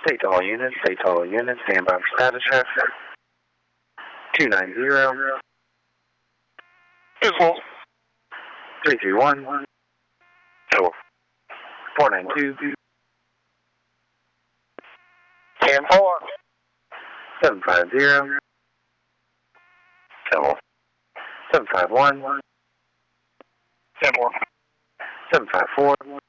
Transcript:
State to all units, stand by for status check. 290. Visual. 331. Visual. 492. 10-4. 750. Visual. 751. 10-4. 754.